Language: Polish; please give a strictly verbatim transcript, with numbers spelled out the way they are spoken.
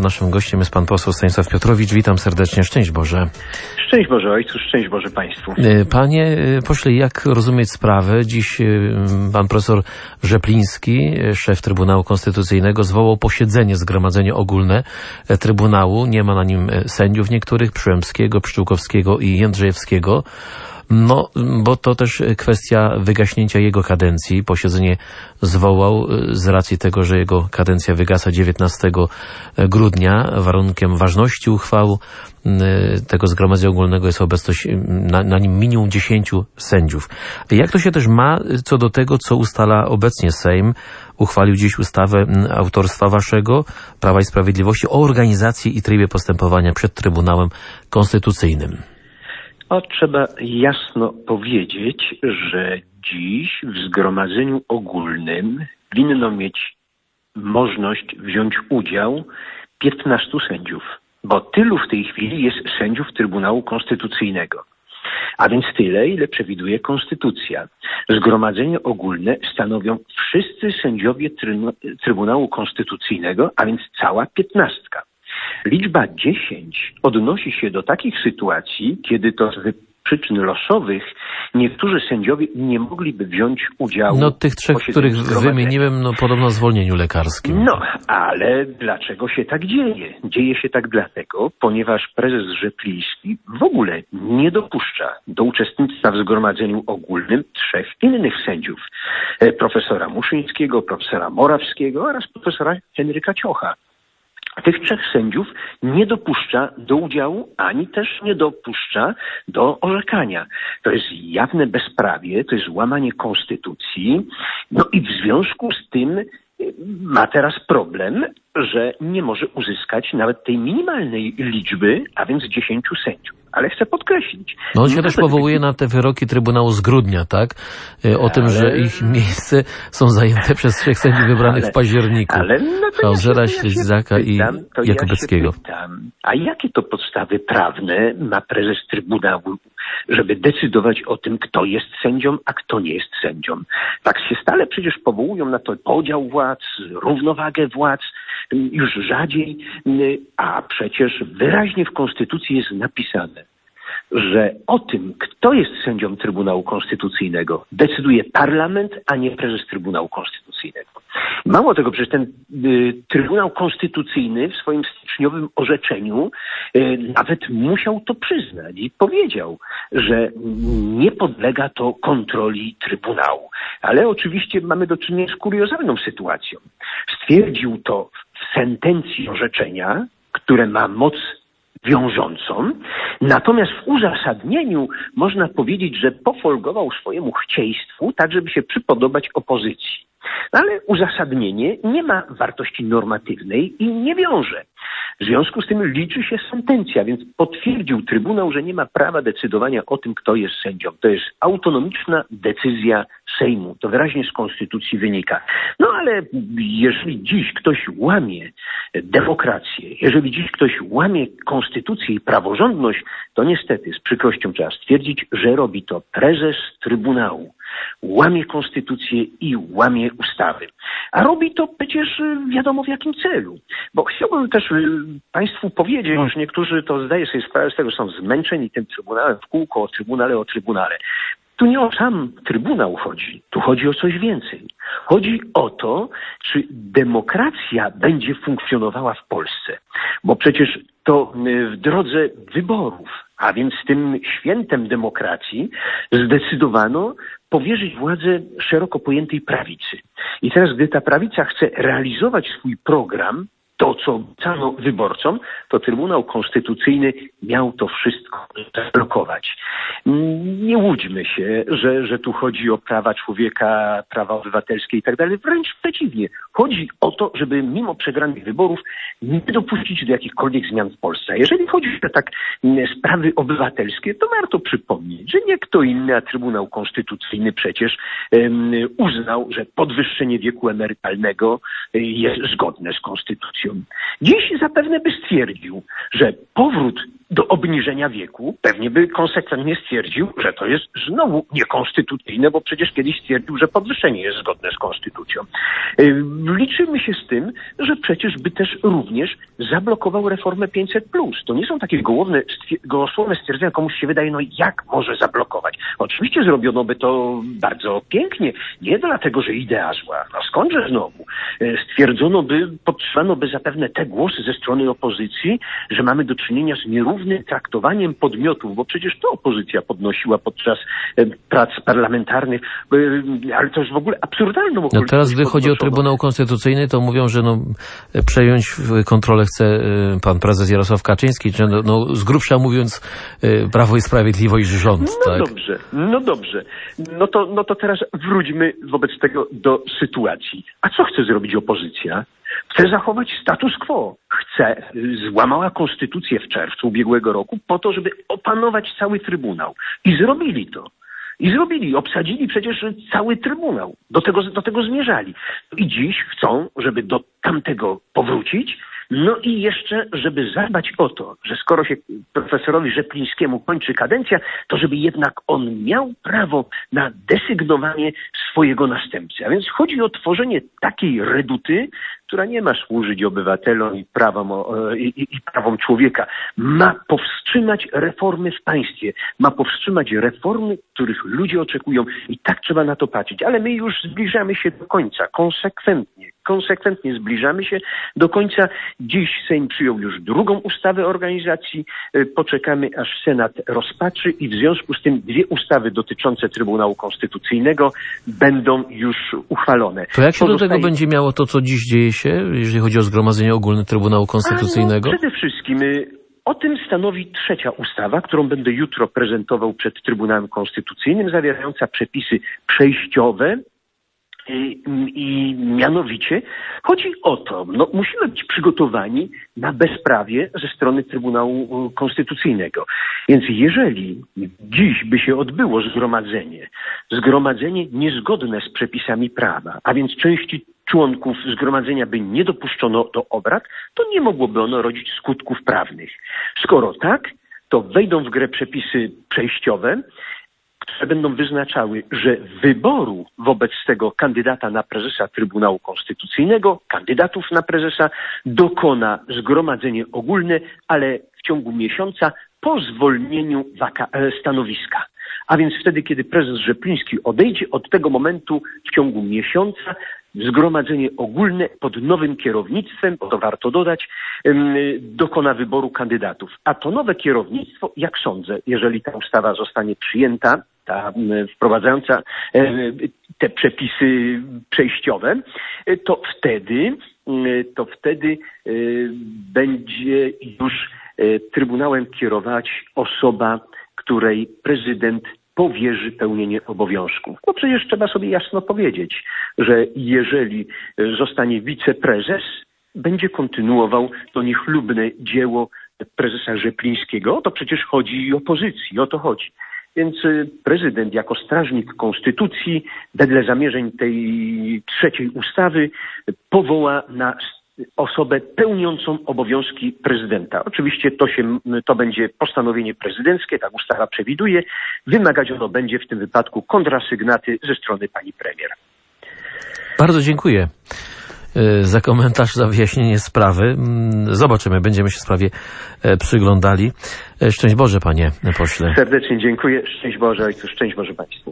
naszym gościem jest pan poseł Stanisław Piotrowicz. Witam serdecznie. Szczęść Boże. Szczęść Boże Ojcu, szczęść Boże Państwu. Panie pośle, jak rozumieć sprawę? Dziś pan profesor Rzepliński, szef Trybunału Konstytucyjnego, zwołał posiedzenie, zgromadzenie ogólne Trybunału. Nie ma na nim sędziów niektórych, Przyłębskiego, Pszczółkowskiego i Jędrzejewskiego. No, bo to też kwestia wygaśnięcia jego kadencji. Posiedzenie zwołał z racji tego, że jego kadencja wygasa dziewiętnastego grudnia. Warunkiem ważności uchwał tego zgromadzenia ogólnego jest obecność na, na nim minimum dziesięciu sędziów. Jak to się też ma co do tego, co ustala obecnie Sejm? Uchwalił dziś ustawę autorstwa waszego, Prawa i Sprawiedliwości, o organizacji i trybie postępowania przed Trybunałem Konstytucyjnym. O, trzeba jasno powiedzieć, że dziś w zgromadzeniu ogólnym winno mieć możliwość wziąć udział piętnastu sędziów, bo tylu w tej chwili jest sędziów Trybunału Konstytucyjnego. A więc tyle, ile przewiduje Konstytucja. Zgromadzenie ogólne stanowią wszyscy sędziowie Trybunału Konstytucyjnego, a więc cała piętnastka. Liczba dziesięć odnosi się do takich sytuacji, kiedy to z przyczyn losowych niektórzy sędziowie nie mogliby wziąć udziału. No tych trzech, których wymieniłem, no podobno o zwolnieniu lekarskim. No, ale dlaczego się tak dzieje? Dzieje się tak dlatego, ponieważ prezes Rzepliński w ogóle nie dopuszcza do uczestnictwa w zgromadzeniu ogólnym trzech innych sędziów. Profesora Muszyńskiego, profesora Morawskiego oraz profesora Henryka Ciocha. Tych trzech sędziów nie dopuszcza do udziału, ani też nie dopuszcza do orzekania. To jest jawne bezprawie, to jest łamanie konstytucji. No i w związku z tym ma teraz problem, że nie może uzyskać nawet tej minimalnej liczby, a więc dziesięciu sędziów. Ale chcę podkreślić. No on się też powołuje na te wyroki Trybunału z grudnia, tak? O ale... tym, że ich miejsce są zajęte przez trzech sędziów wybranych ale... w październiku. Ale no Haużera, ja Śledzaka i Jakubeckiego. Ja a jakie to podstawy prawne ma prezes Trybunału, żeby decydować o tym, kto jest sędzią, a kto nie jest sędzią? Tak się stale przecież powołują na to podział władz, równowagę władz, już rzadziej, a przecież wyraźnie w Konstytucji jest napisane, że o tym, kto jest sędzią Trybunału Konstytucyjnego, decyduje parlament, a nie prezes Trybunału Konstytucyjnego. Mało tego, przecież ten y, Trybunał Konstytucyjny w swoim styczniowym orzeczeniu y, nawet musiał to przyznać i powiedział, że nie podlega to kontroli Trybunału. Ale oczywiście mamy do czynienia z kuriozalną sytuacją. Stwierdził to w sentencji orzeczenia, które ma moc wiążącą, natomiast w uzasadnieniu można powiedzieć, że pofolgował swojemu chcieństwu, tak żeby się przypodobać opozycji. Ale uzasadnienie nie ma wartości normatywnej i nie wiąże. W związku z tym liczy się sentencja, więc potwierdził Trybunał, że nie ma prawa decydowania o tym, kto jest sędzią. To jest autonomiczna decyzja Sejmu. To wyraźnie z Konstytucji wynika. No ale jeżeli dziś ktoś łamie demokrację, jeżeli dziś ktoś łamie Konstytucję i praworządność, to niestety z przykrością trzeba stwierdzić, że robi to prezes Trybunału. Łamie konstytucję i łamie ustawy. A robi to przecież wiadomo w jakim celu. Bo chciałbym też Państwu powiedzieć, że niektórzy to zdaje sobie sprawę z tego, że są zmęczeni tym Trybunałem w kółko, o Trybunale, o Trybunale. Tu nie o sam Trybunał chodzi, tu chodzi o coś więcej. Chodzi o to, czy demokracja będzie funkcjonowała w Polsce. Bo przecież to w drodze wyborów, a więc tym świętem demokracji, zdecydowano powierzyć władzę szeroko pojętej prawicy. I teraz, gdy ta prawica chce realizować swój program, to, co obiecano wyborcom, to Trybunał Konstytucyjny miał to wszystko zablokować. Nie łudźmy się, że, że tu chodzi o prawa człowieka, prawa obywatelskie i tak dalej. Wręcz przeciwnie. Chodzi o to, żeby mimo przegranych wyborów nie dopuścić do jakichkolwiek zmian w Polsce. A jeżeli chodzi o tak sprawy obywatelskie, to warto przypomnieć, że nie kto inny, a Trybunał Konstytucyjny przecież um, uznał, że podwyższenie wieku emerytalnego jest zgodne z Konstytucją. Dziś zapewne by stwierdził, że powrót do obniżenia wieku, pewnie by konsekwentnie stwierdził, że to jest znowu niekonstytucyjne, bo przecież kiedyś stwierdził, że podwyższenie jest zgodne z konstytucją. Liczymy się z tym, że przecież by też również zablokował reformę pięćset plus. To nie są takie gołowne, gołosłowne stwierdzenia, komuś się wydaje, no jak może zablokować? Oczywiście zrobiono by to bardzo pięknie, nie dlatego, że idea zła. No skądże znowu? Stwierdzono by, podtrzymano by zapewne te głosy ze strony opozycji, że mamy do czynienia z nierównym traktowaniem podmiotów, bo przecież to opozycja podnosiła podczas prac parlamentarnych, ale to jest w ogóle absurdalną okoliczność. No teraz, gdy chodzi o Trybunał Konstytucyjny, to mówią, że no, przejąć kontrolę chce pan prezes Jarosław Kaczyński, czy no, no z grubsza mówiąc Prawo i Sprawiedliwość rząd. No tak? dobrze, no dobrze. No to, no to teraz wróćmy wobec tego do sytuacji. A co chce zrobić opozycja? Chce zachować status quo. Chce, złamała konstytucję w czerwcu ubiegłego roku po to, żeby opanować cały Trybunał. I zrobili to. I zrobili, obsadzili przecież cały Trybunał. Do tego, do tego zmierzali. I dziś chcą, żeby do tamtego powrócić. No i jeszcze, żeby zadbać o to, że skoro się profesorowi Rzeplińskiemu kończy kadencja, to żeby jednak on miał prawo na desygnowanie swojego następcy. A więc chodzi o tworzenie takiej reduty, która nie ma służyć obywatelom i prawom, i, i, i prawom człowieka. Ma powstrzymać reformy w państwie. Ma powstrzymać reformy, których ludzie oczekują. I tak trzeba na to patrzeć. Ale my już zbliżamy się do końca. Konsekwentnie. Konsekwentnie zbliżamy się do końca. Dziś Sejm przyjął już drugą ustawę organizacji. Poczekamy, aż Senat rozpatrzy i w związku z tym dwie ustawy dotyczące Trybunału Konstytucyjnego będą już uchwalone. To jak się Pozostaje... do tego będzie miało to, co dziś dzieje się, jeżeli chodzi o Zgromadzenie Ogólne Trybunału Konstytucyjnego? A no, przede wszystkim o tym stanowi trzecia ustawa, którą będę jutro prezentował przed Trybunałem Konstytucyjnym, zawierająca przepisy przejściowe. I, I mianowicie chodzi o to, no musimy być przygotowani na bezprawie ze strony Trybunału Konstytucyjnego. Więc jeżeli dziś by się odbyło zgromadzenie, zgromadzenie niezgodne z przepisami prawa, a więc części członków zgromadzenia by nie dopuszczono do obrad, to nie mogłoby ono rodzić skutków prawnych. Skoro tak, to wejdą w grę przepisy przejściowe, które będą wyznaczały, że wyboru wobec tego kandydata na prezesa Trybunału Konstytucyjnego, kandydatów na prezesa, dokona zgromadzenie ogólne, ale w ciągu miesiąca po zwolnieniu waka- stanowiska. A więc wtedy, kiedy prezes Rzepliński odejdzie, od tego momentu w ciągu miesiąca zgromadzenie ogólne pod nowym kierownictwem, bo to warto dodać, dokona wyboru kandydatów. A to nowe kierownictwo, jak sądzę, jeżeli ta ustawa zostanie przyjęta, ta wprowadzająca te przepisy przejściowe, to wtedy, to wtedy będzie już Trybunałem kierować osoba, której prezydent powierzy pełnienie obowiązków. No przecież trzeba sobie jasno powiedzieć, że jeżeli zostanie wiceprezes, będzie kontynuował to niechlubne dzieło prezesa Rzeplińskiego. To przecież chodzi o opozycji, o to chodzi. Więc prezydent jako strażnik konstytucji wedle zamierzeń tej trzeciej ustawy powoła na osobę pełniącą obowiązki prezydenta. Oczywiście to się, to będzie postanowienie prezydenckie, tak ustawa przewiduje. Wymagać ono będzie w tym wypadku kontrasygnaty ze strony pani premier. Bardzo dziękuję za komentarz, za wyjaśnienie sprawy. Zobaczymy, będziemy się sprawie przyglądali. Szczęść Boże, panie pośle. Serdecznie dziękuję. Szczęść Boże, ojcu, szczęść Boże państwu.